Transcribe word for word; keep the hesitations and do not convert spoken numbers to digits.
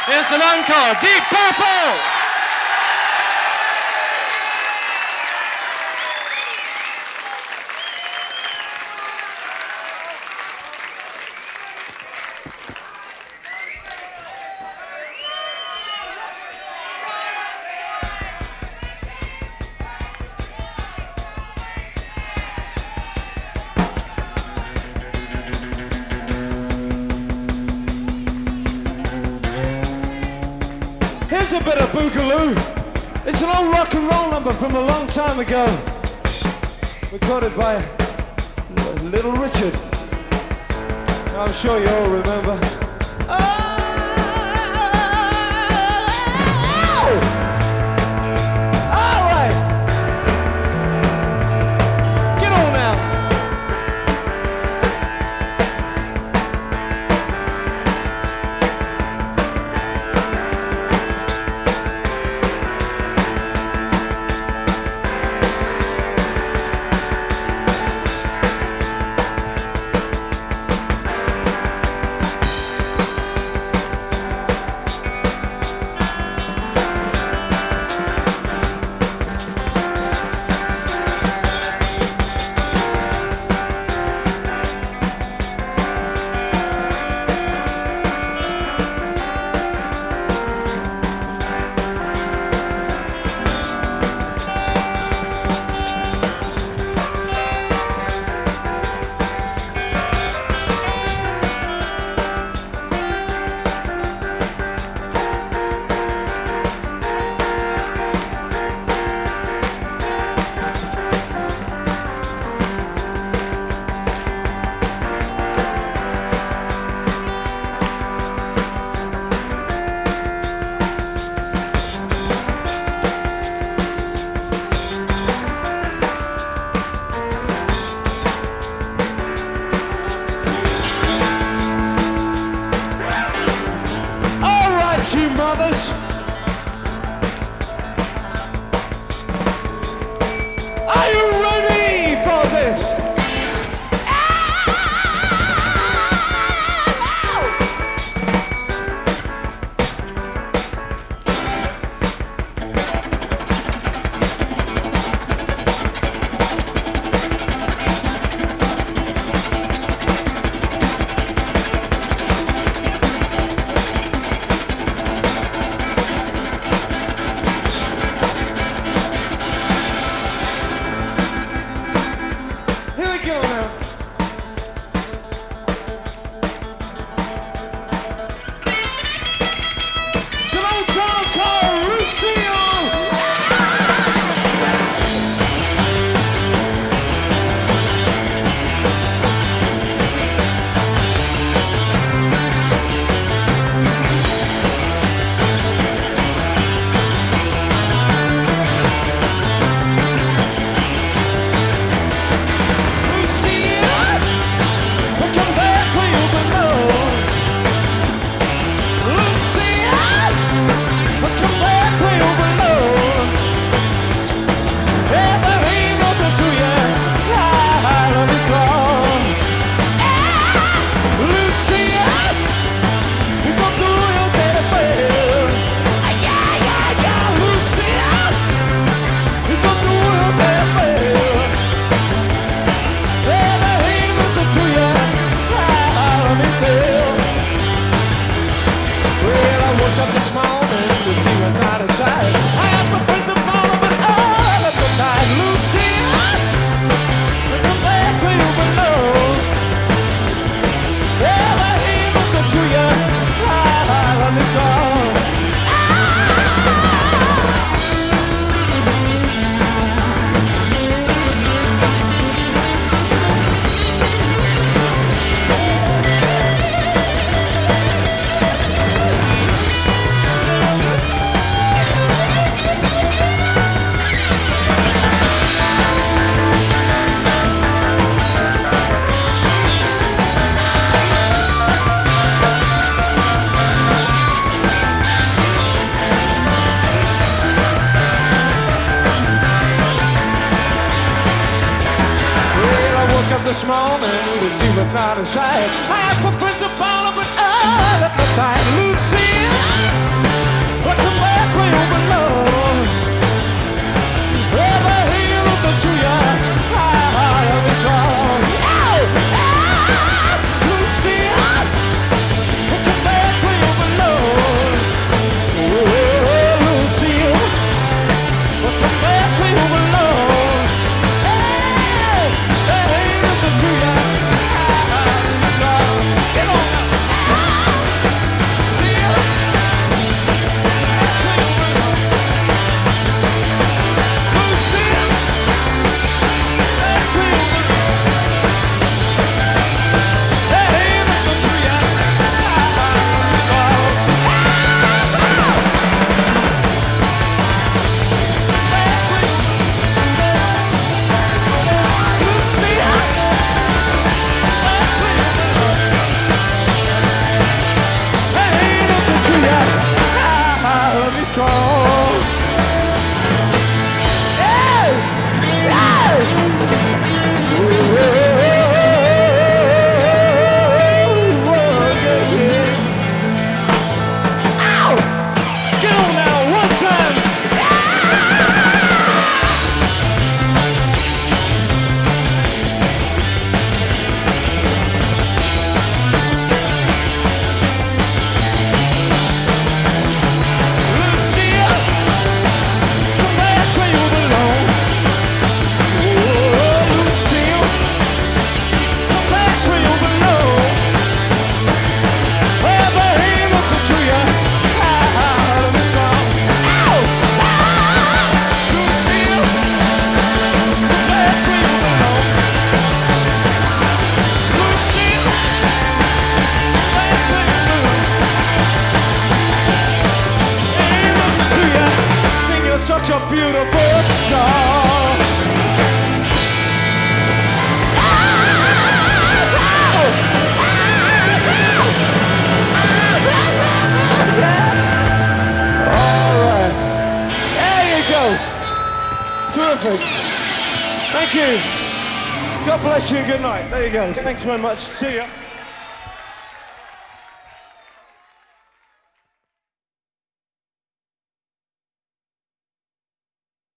It's an encore, Deep Purple! Here's a bit of Boogaloo. It's an old rock and roll number from a long time ago, recorded by Little Richard. I'm sure you all remember. Oh! All right. Get on now. You mothers, are you ready for this? This morning to see what's not inside. I have for friends of all of it all at the time. Lucy. Terrific. Thank you. God bless you. Good night. There you go. Thanks very much. See ya.